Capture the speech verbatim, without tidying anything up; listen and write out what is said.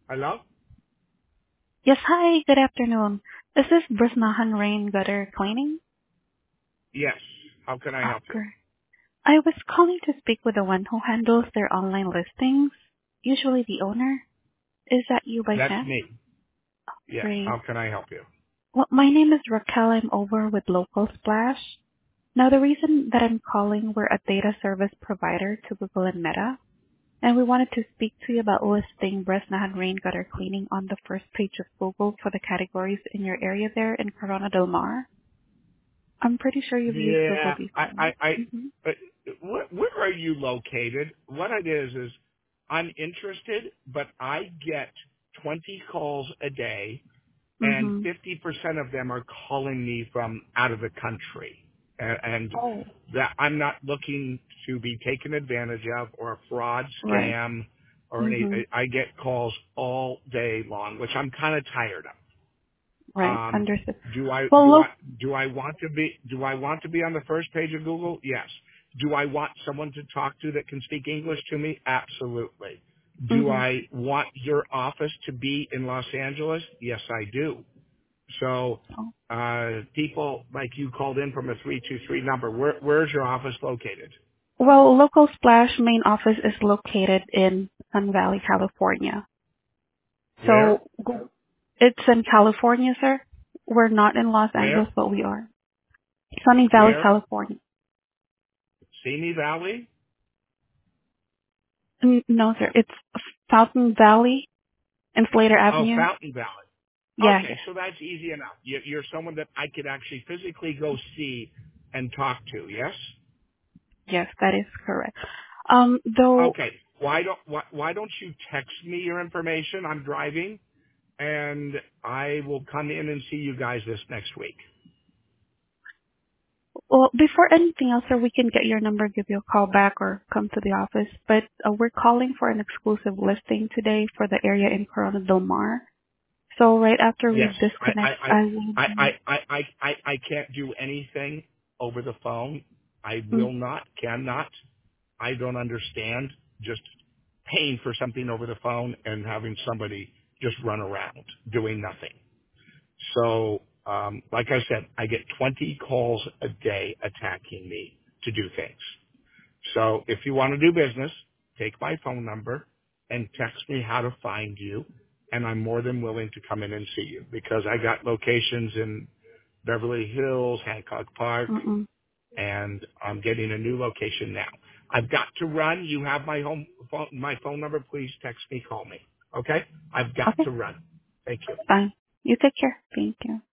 Hello? Yes, hi, good afternoon. This is Brisnahan Rain Gutter Cleaning. Yes. How can I Oh, help you? great. I was calling to speak with the one who handles their online listings, usually the owner. Is that you by That's chance? me. Yes. Great. How can I help you? Well, my name is Raquel. I'm over with Local Splash. Now, the reason that I'm calling, we're a data service provider to Google and Meta, and we wanted to speak to you about listing Bresnahan Rain Gutter Cleaning on the first page of Google for the categories in your area there in Corona del Mar. I'm pretty sure you've used Google Yeah. I, before. I, I, Mm-hmm. uh, where, where are you located? What it is, is I'm interested, but I get twenty calls a day and Mm-hmm. fifty percent of them are calling me from out of the country. And, and Oh, that I'm not looking to be taken advantage of or a fraud right. scam or any, Mm-hmm. I get calls all day long, which I'm kind of tired of. Right. Um, Understood. do I Well, do look. I do I want to be do I want to be on the first page of Google? Yes. Do I want someone to talk to that can speak English to me? Absolutely. Do Mm-hmm. I want your office to be in Los Angeles? Yes, I do. So, Oh. uh, people like you called in from a three two three number. Where where's your office located? Well, Local Splash main office is located in Sun Valley, California. Where? So it's in California, sir. We're not in Los Angeles, Where? but we are. Sunny Valley, Where? California. Simi Valley? N- No, sir. It's Fountain Valley and Slater Oh, Avenue. Fountain Valley. Yeah, Okay, yes. so that's easy enough. You- You're someone that I could actually physically go see and talk to, yes? Yes, that is correct. Um, though Okay. Why don't why, why don't you text me your information? I'm driving, and I will come in and see you guys this next week. Well, before anything else, sir, we can get your number, give you a call back, or come to the office. But uh, we're calling for an exclusive listing today for the area in Corona Del Mar. So right after we Yes, I I disconnect, I I I will. I I I, I I can't do anything over the phone. I Mm, will not, cannot. I don't understand just paying for something over the phone and having somebody just run around doing nothing. So, um, like I said, I get twenty calls a day attacking me to do things. So if you want to do business, take my phone number and text me how to find you. And I'm more than willing to come in and see you because I got locations in Beverly Hills, Hancock Park, mm-mm. and I'm getting a new location now. I've got to run. You have my home phone, my phone number. Please text me, call me. Okay? I've got Okay, to run. Thank you. fine. You take care. Thank you.